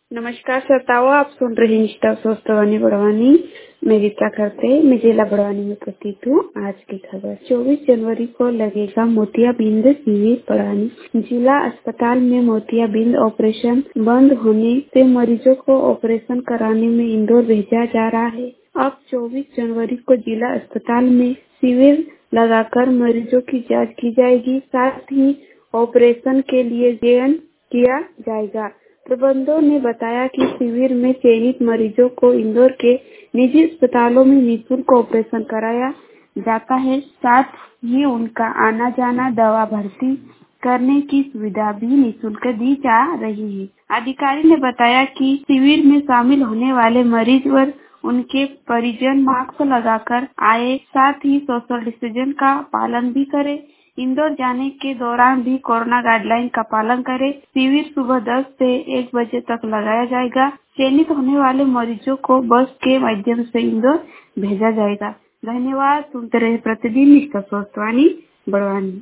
नमस्कार श्रोताओं, आप सुन रहे हैं निष्ठा स्वस्थवानी बड़वानी। मैं रीता करते मैं जिला बड़वानी में उपस्थित हूँ। आज की खबर 24 जनवरी को लगेगा मोतियाबिंद शिविर। बड़वानी जिला अस्पताल में मोतियाबिंद ऑपरेशन बंद होने से मरीजों को ऑपरेशन कराने में इंदौर भेजा जा रहा है। अब 24 जनवरी को जिला अस्पताल में शिविर लगाकर मरीजों की जाँच की जाएगी, साथ ही ऑपरेशन के लिए चयन किया जाएगा। प्रबंधकों ने बताया कि शिविर में चयनित मरीजों को इंदौर के निजी अस्पतालों में निःशुल्क ऑपरेशन कराया जाता है, साथ ही उनका आना जाना, दवा भर्ती करने की सुविधा भी निःशुल्क दी जा रही है। अधिकारी ने बताया कि शिविर में शामिल होने वाले मरीज व उनके परिजन मास्क लगाकर आए, साथ ही सोशल डिस्टेंस का पालन भी करें। इंदौर जाने के दौरान भी कोरोना गाइडलाइन का पालन करें। शिविर सुबह 10 से 1 बजे तक लगाया जाएगा। चयनित होने वाले मरीजों को बस के माध्यम से इंदौर भेजा जाएगा। धन्यवाद। सुनते रहे प्रतिदिन निष्ठा स्वस्थवानी बड़वानी।